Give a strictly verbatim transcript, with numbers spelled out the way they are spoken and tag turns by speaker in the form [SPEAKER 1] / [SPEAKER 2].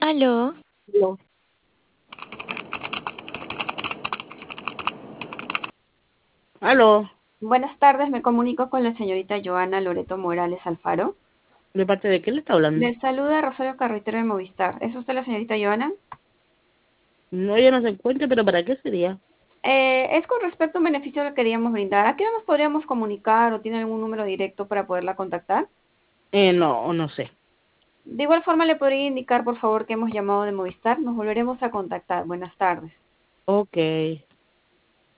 [SPEAKER 1] Aló,
[SPEAKER 2] No. Aló,
[SPEAKER 3] Buenas tardes, me comunico con la señorita Joana Loreto Morales Alfaro.
[SPEAKER 2] ¿de parte de qué le está hablando?
[SPEAKER 3] Le saluda Rosario Carretero de Movistar. ¿Es usted la señorita Joana?
[SPEAKER 2] No, ella no se encuentra, pero ¿para qué sería?
[SPEAKER 3] Eh, es con respecto a un beneficio que queríamos brindar. ¿A qué hora nos podríamos comunicar o tiene algún número directo para poderla contactar?
[SPEAKER 2] Eh, no, no sé.
[SPEAKER 3] De igual forma, le podría indicar, por favor, que hemos llamado de Movistar. Nos volveremos a contactar. Buenas tardes.
[SPEAKER 2] Ok.